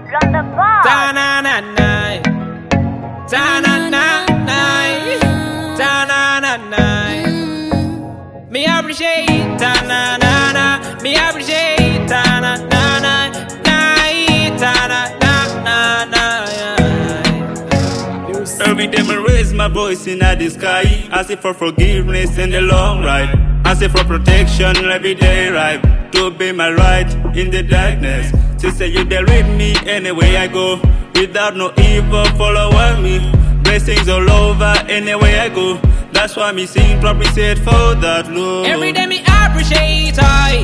from the bar. Ta-na-na-na, ta-na-na-na, ta-na-na-na. Me appreciate ta-na-na-na, me appreciate ta-na-na-na, ta-na-na-na. Every day I raise my voice in the sky, ask for forgiveness in the long ride, ask for protection every day, right? To be my light in the darkness. Sister, you there with me anywhere I go, without no evil following me. Blessings all over anywhere I go. That's why me sing appreciate for that love. Every day me appreciate I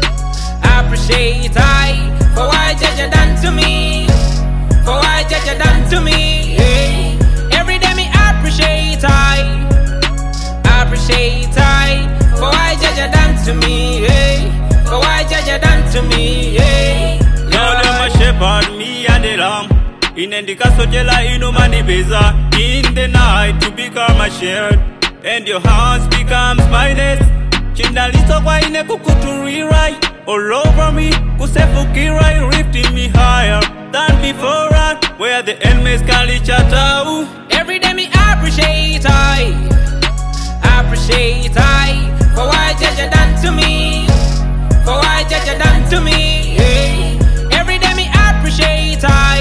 for what Jah done to me, for what Jah done to me. Hey. Every day me appreciate I for what Jah done to me. Hey. For what Jah done to me. Hey. Lord, you're my shepherd, me and the lamb. In the castle, inumani beza. In the night, you become my shield, and your hands becomes my nest. Chindalizo kwa ine kukutu rewrite all over me. Kusefukirai lifting me higher than before. Where the enemies can reach out. Every day me appreciate I for what Jah done to me, for what Jah done to me. Hey. Every day me appreciate I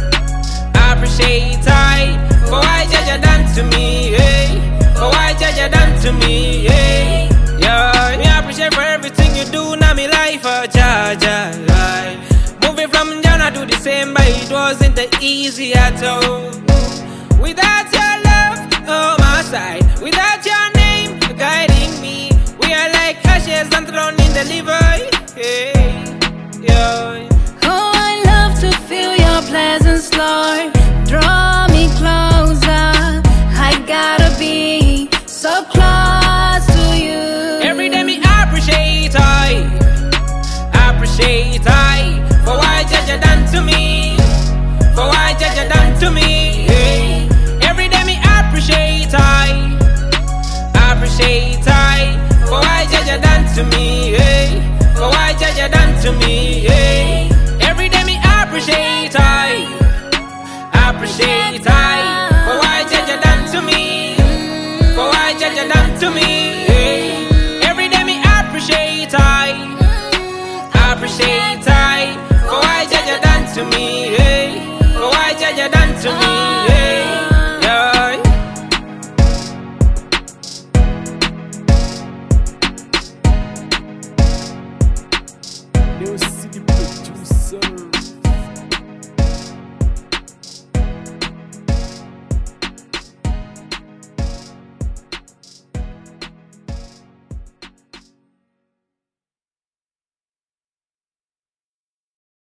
for what Jah done to me. Hey. For what Jah done to me. Hey. Yeah, me appreciate for everything you do now me life, Jah. Moving from Ghana to December, it wasn't easy at all. Without your love on my side, without your name guiding me, we are like ashes and thrown in the liver. Hey, yeah. Oh, I love to feel your presence, Lord. Draw me closer. I gotta be so close to you. Every day me appreciate I for what Jah done to me, for what Jah done to me. Hey. Every day me appreciate I for what Jah done to me. Hey. For what Jah done to me. Hey.